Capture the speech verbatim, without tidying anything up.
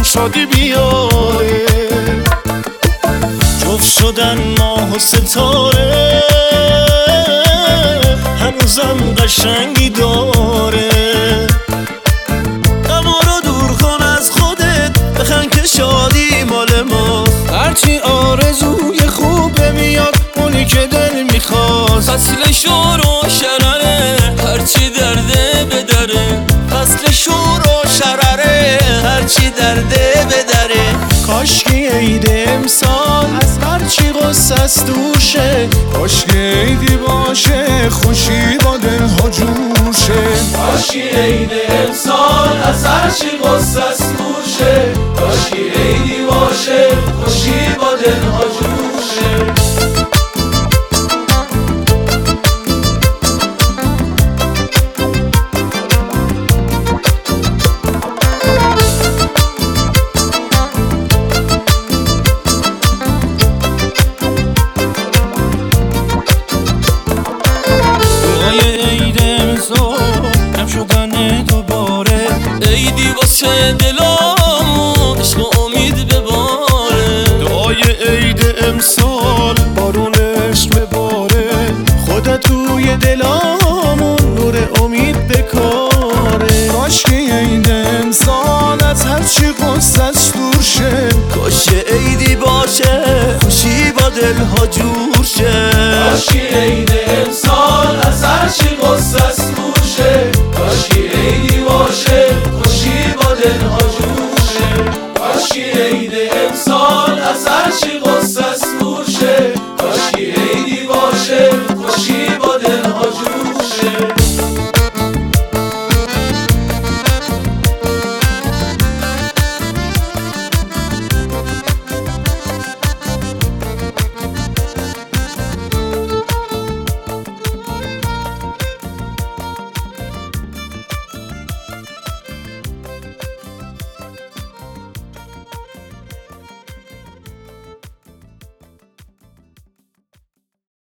شادی بیاره. جفت شدن ماه و ستاره هنوزم قشنگی داره. غما رو دور کن از خودت، بخند که شادی مال ماست. هرچی آرزوی خوبه میاد اونی که دل میخواست. فصل شور و شرره هرچی درده بدره، فصل شور و شرره هرچی درده بدره. کاشکی عید امسال از هرچی غصه است دوشه، کاشکی عیدی باشه خوشی با دلها جوشه. کاشکی عید امسال از هرچی غصه است دوشه، کاشکی عیدی باشه خوشی با دلها جوشه. شدن دوباره عیدی واسه دلامون عشق و امید بباره. دعای عید امسال بارون عشق بباره. خودت توی دلامون نور امید بکاره. کاشکی عید امسال از هرچی غصه‌اش دور شه، کاش عیدی باشه خوشی با دلها جور شه. کاشکی عید امسال از هرچی غصه‌اش دور شه، کاشکی عیدی باشه خوشی با دلها جور شه. کاشکی عید امسال از هرچی